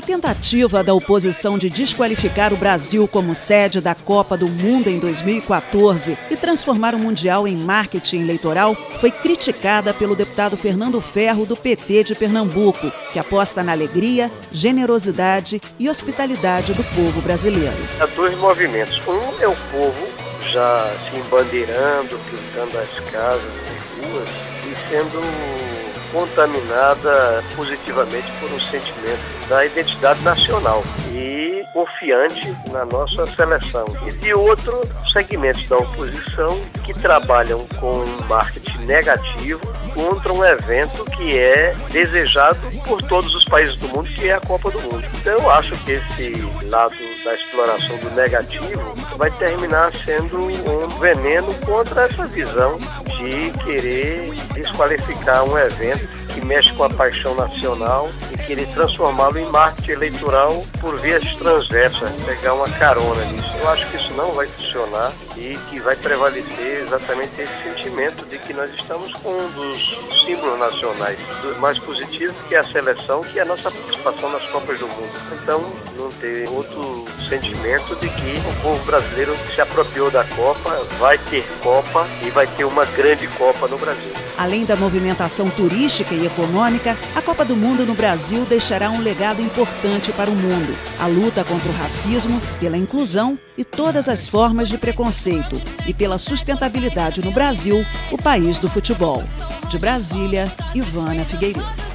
tentativa da oposição de desqualificar o Brasil como sede da Copa do Mundo em 2014 e transformar o Mundial em marketing eleitoral foi criticada pelo deputado Fernando Ferro, do PT de Pernambuco, que aposta na alegria, generosidade e hospitalidade do povo brasileiro. Há dois movimentos. Um é o povo já se embandeirando, pintando as casas, as ruas e sendo contaminada positivamente por um sentimento da identidade nacional e confiante na nossa seleção. E de outro, segmentos da oposição que trabalham com um marketing negativo contra um evento que é desejado por todos os países do mundo, que é a Copa do Mundo. Então eu acho que esse lado da exploração do negativo vai terminar sendo um veneno contra essa visão de querer desqualificar um evento que mexe com a paixão nacional e querer transformá-lo em marketing eleitoral por vias transversas, pegar uma carona nisso. Eu acho que isso não vai funcionar e que vai prevalecer exatamente esse sentimento de que nós estamos com um dos símbolos nacionais, dos mais positivos, que é a seleção, que é a nossa participação nas Copas do Mundo. Então, não ter outro sentimento de que o povo brasileiro se apropriou da Copa, vai ter Copa e vai ter uma grande Copa no Brasil. Além da movimentação turística e econômica, a Copa do Mundo no Brasil deixará um legado importante para o mundo: a luta contra o racismo, pela inclusão e todas as formas de preconceito, e pela sustentabilidade no Brasil, o país do futebol. De Brasília, Ivana Figueiredo.